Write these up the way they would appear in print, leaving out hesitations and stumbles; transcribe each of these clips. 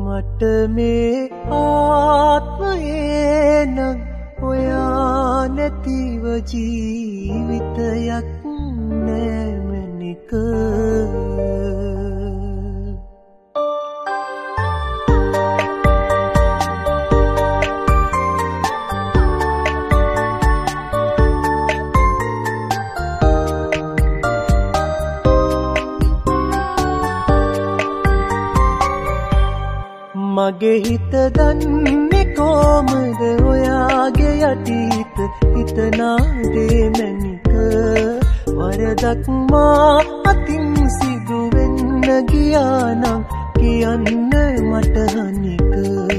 මට මේ ආත්මයේ නම් ඔයා නැතිව ජීවිතයක් නෑමනික මගේ හිත දන්නේ කොමද ඔයාගේ යටිහිත හිතනාදේ මැනික වරදක් මා අතින් සිදුවෙන්න ගියානම් කියන්න මට හනික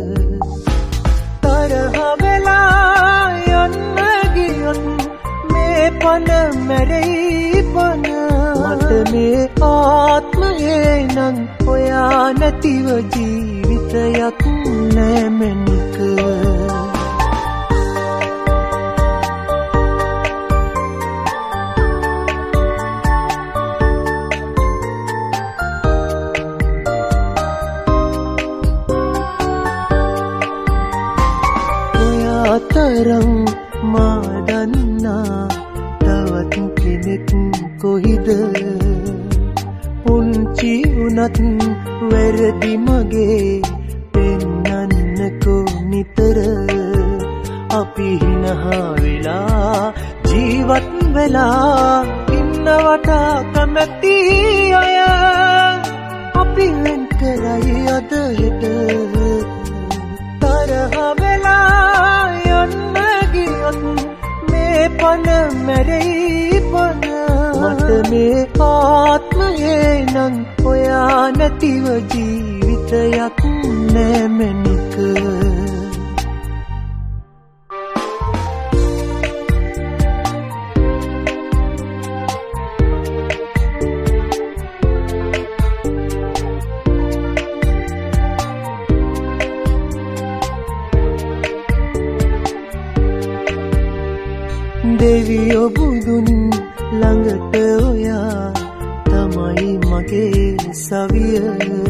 තරහ වෙලා යන්න ගියොත් මේ පන මැරෙයි පන මට මේ ආත්මයේ නම් ඔයා නැතිව ජීවිතයක් නෑමනික ඔයා තරම් මා දන්නා තවත් කෙනෙක් කොහිද පුංචි වුණත් වැරදි මගේ පෙන්නන්නකෝ නිතර අපි හිනහා වෙලා ජීවත් වෙලා ඉන්නවට කැමැති අය අපි වෙන් කරයි අද හෙට තරහ වෙලා යන්න ගියොත් මේ පන මැරෙයි පන මට මේ ආත්මයේ නම් ඔයා නැතිව ජීවිතයක් නෑමනික දෙවියෝ බුදුන් ළඟට ඔයා තමයි මගේ සවිය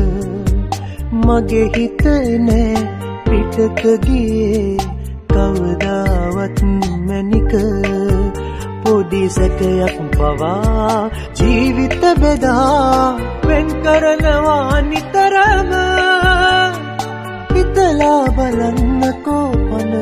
මගේ හිත නෑ පිටක ගියේ කවදාවත් මැනික පොඩි සැකයක් පවා ජීවිත බෙදා වෙන් කරනවා නිතරම හිතලා බලන්නකෝ පන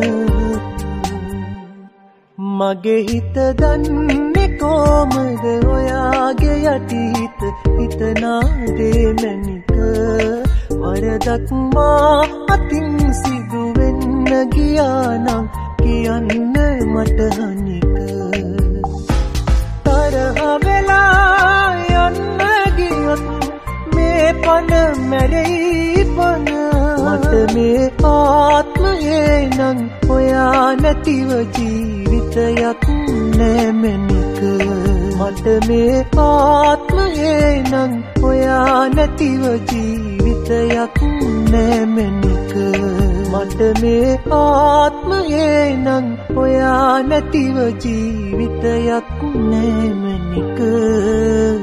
මගේ හිත දන්නේ කොමද ඔයාගේ යටිහිත හිතනාදේ මැනික වරදක් මා අතින් සිදුවෙන්න ගියානම් කියන්න මට හනික තරහ වෙලා යන්න ගියොත් මේ පන මැරෙයි පන මට මේ ආත්මයේ නම් ඔයා නැතිව ජීවිතයක් නෑමනික මට මේ ආත්මයේ නම් ඔයා නැතිව ජීවිතයක් නෑමනික මට මේ ආත්මයේ නම් ඔයා නැතිව ජීවිතයක් නෑමනික